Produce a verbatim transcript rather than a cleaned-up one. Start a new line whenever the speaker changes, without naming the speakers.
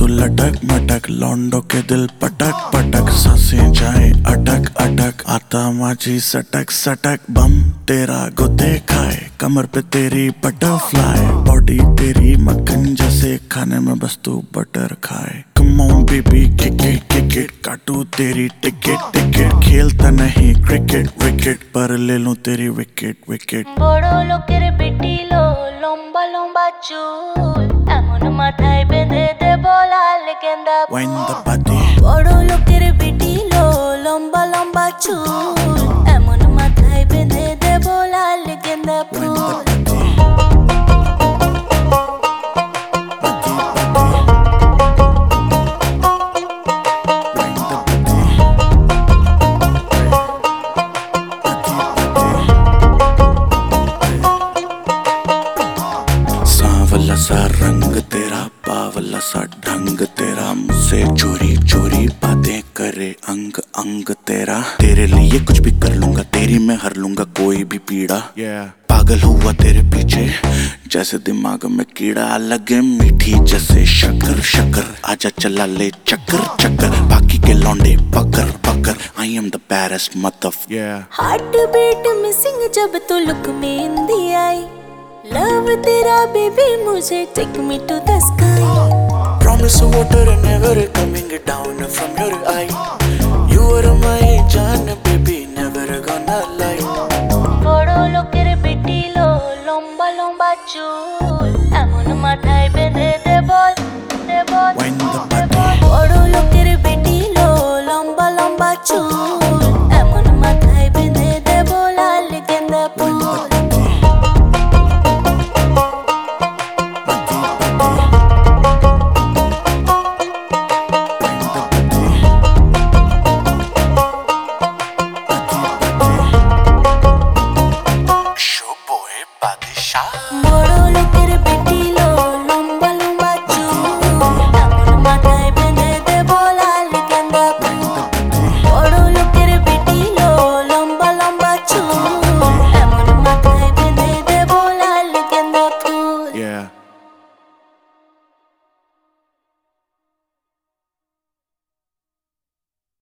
तू लटक मटक, लौंडो के दिल पटक पटक, सांसें जाए अटक अटक, आता माझी सटक सटक, बम तेरा गुदे खाए, कमर पे तेरी बटरफ्लाई, बॉडी तेरी मक्खन जैसे, खाने में बस तू बटर खाए। Come on baby kick it kick it, काटू तेरी टिकट टिकट, खेलता नहीं क्रिकेट विकेट, पर ले लूं तेरी विकेट विकेट।
बड़ो लोकेर बिटिलो लंबा लंबा चूल, एमन माथाय बेंधे देबो लाल गेंदा फूल।
Wind the body,
बड़ो लोकेर बिटिलो लंबा लंबा चूल, एमन माथाय बेंधे देबो लाल गेंदा
wind
fool.
the body, body body, wind the body, body body। सांवला सा रंग तेरा, बावला सा ढंग तेरा, मुझसे चोरी चोरी बातें करे अंग अंग तेरा, तेरे लिए कुछ भी कर लूंगा, तेरी मैं हर लूंगा कोई भी पीड़ा। yeah. पागल हुआ तेरे पीछे जैसे दिमाग में कीड़ा, लगे मीठी जैसे शक्कर शक्कर, आजा चला ले चक्कर चक्कर, बाकी के लौंडे पकड़ पकड़, I am the baddest mother.
Heart beat missing जब तू लुक में इंदी आई, लव तेरा बेबी मुझे take me to the sky.
Promise water and never coming down from your eye।